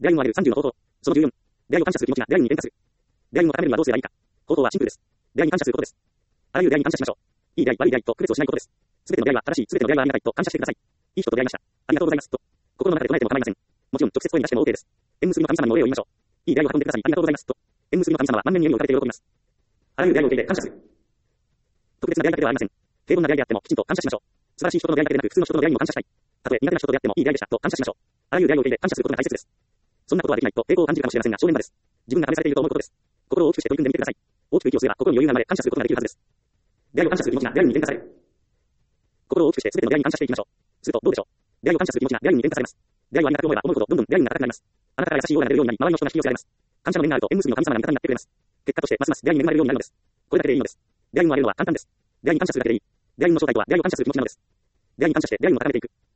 出会いのある30の方法。その14。出会いを感謝する気持ちが出会いに変化する。出会いを高めるにはどうすればいいか。方法はシンプルです。出会いに感謝することです。あらゆる出会いに感謝しましょう。いい出会い、悪い出会いと区別をしないことです。すべての出会いは正しい、すべての出会いはありがたいと感謝してください。いい人と出会いました。ありがとうございます。と。心の中で唱えても構いません。もちろん直接声に出しても OK です。縁結びの神様にお礼を言いましょう。いい出会いを運んでください。ありがとうございます。と。縁結びの神様は万年に笑みを浮かべて喜びます。あらゆる出会いを受け入れ感謝する。特別な出会いだけではありません。平凡な出会いであってもきちんと感謝しましょう。素晴らしい人との出会いだけでなく普通の人との出会いにも感謝したい。たとえ苦手な人と出会ってもいい出会いでしたと感謝しましょう。あらゆる出会いを受け入れ感謝することが大切です。そんなことはできないと抵抗を感じるかもしれませんが正念場です。自分が試されていると思うことです。心を大きくして取り組んでみてください。大きく息を吸えば心に余裕が生まれ感謝することができるはずです。出会いを感謝する気持ちが出会いに変化される。心を大きくして全ての出会いに感謝していきましょう。するとどうでしょう。出会いを感謝する気持ちが出会いに変化されます。出会いをありがたく思えば思うほどどんどん出会いになります。あなたから優しいようが出るようになり周りの人が引き寄せられます。感謝の念があると縁結びの神様が味方になってくれます。結果としてますます出会いに恵まれるようになるのです。これだけでいいのです。出会いにもあるのは簡単です。出会いに感謝するだけでいい。出会いの正体とは出会いを感謝する気持ちなのです。出会いに感謝して出会いを高めていく。